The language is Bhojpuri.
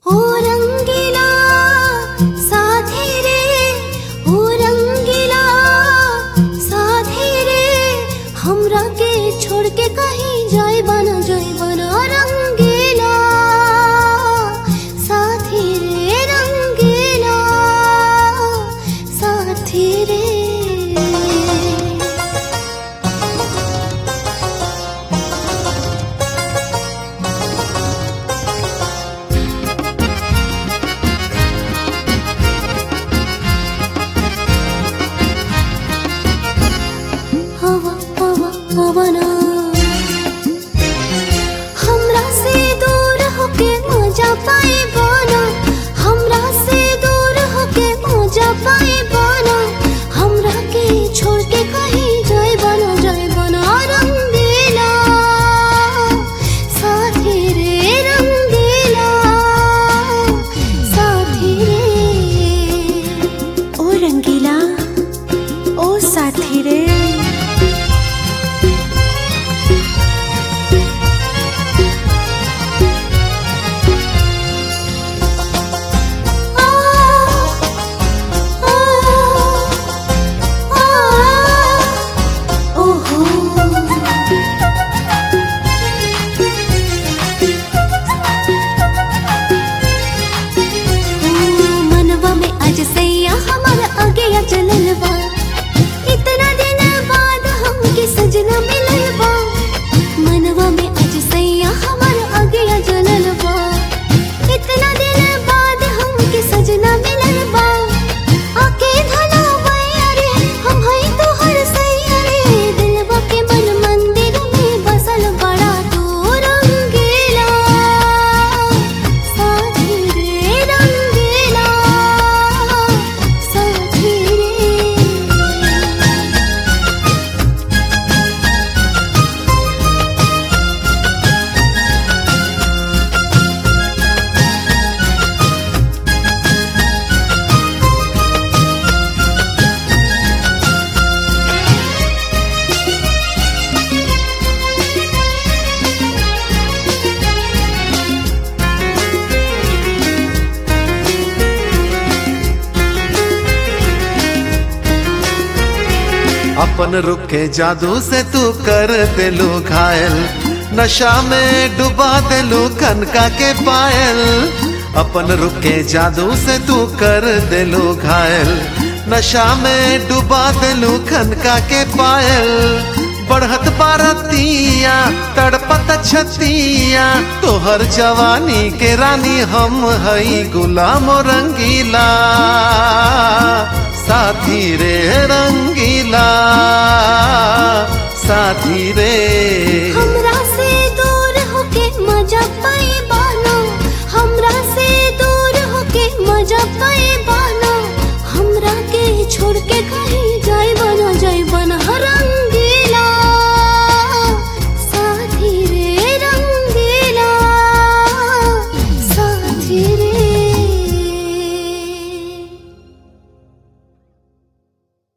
ओ रंगीला साथी रे, ओ रंगीला साथी रे, हमरा के छोड़ के कहीं जाए बना रंगीला साथी रे, रंगीला साथी रे। पवना हमरा से दूर होके मजा पाए बना, हमरा से दूर होके मजा पाए बना, हमरा के छोड़ के कहीं जाए बना रंगीला साथी रे, रंगीला साथी रे। ओ रंगीला ओ साथी रे। चललबा इतना दिन बाद हमके सजना मिललबा, मनवा में आज सैया हमर अगिया जललबा, इतना दिन बाद हमके सजना मिललबा। आके धना भैया रे हम हई तोहर सैया रे, दिलवा के मन मंदिर में बसल बड़ा तू रंगीला साथी रे, रंगीला साथी रे। अपन रुके जादू से तू कर देलू घायल, नशा में डुबा देलू कनका के पायल। अपन रुके जादू से तू कर देलू घायल, नशा में डुबा देलू कनका के पायल। बढ़त बारतिया तड़पत छतिया, तोहर जवानी के रानी हम हई गुलाम रंगीला साथी रे, रंगीला साथी रे। हमरा से दूर होके मजा पाए बाना, हमरा से दूर होके मजा पाए बाना, हमरा के छोड़ के कहीं जाए बना